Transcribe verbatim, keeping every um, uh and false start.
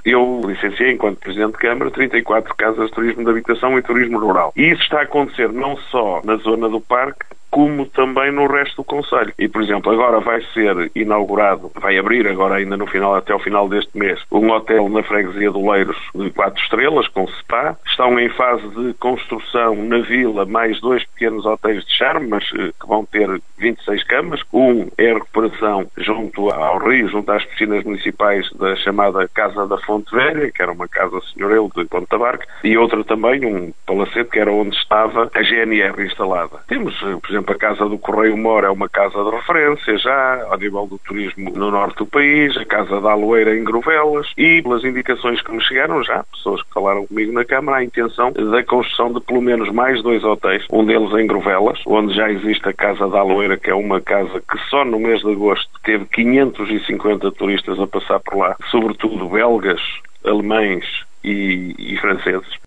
Eu licenciei, enquanto Presidente de Câmara, trinta e quatro casas de turismo de habitação e turismo rural. E isso está a acontecer não só na zona do parque, como também no resto do concelho. E, por exemplo, agora vai ser inaugurado, vai abrir agora ainda no final, até ao final deste mês, um hotel na freguesia do Oleiros de quatro estrelas, com spa. Estão em fase de construção na vila mais dois pequenos hotéis de charme, mas eh, que vão ter vinte e seis camas. Um é a recuperação junto ao rio, junto às piscinas municipais da chamada Casa da Fonte Velha, que era uma casa senhoril de Ponta Barca, e outra também, um palacete, que era onde estava a G N R instalada. Temos, eh, por exemplo, a Casa do Correio Mora é uma casa de referência já, ao nível do turismo no norte do país, a Casa da Aloeira em Grovelas, e pelas indicações que me chegaram já, pessoas que falaram comigo na Câmara, a intenção da construção de pelo menos mais dois hotéis, um deles em Grovelas, onde já existe a Casa da Aloeira, que é uma casa que só no mês de agosto teve quinhentos e cinquenta turistas a passar por lá, sobretudo belgas, alemães e, e franceses.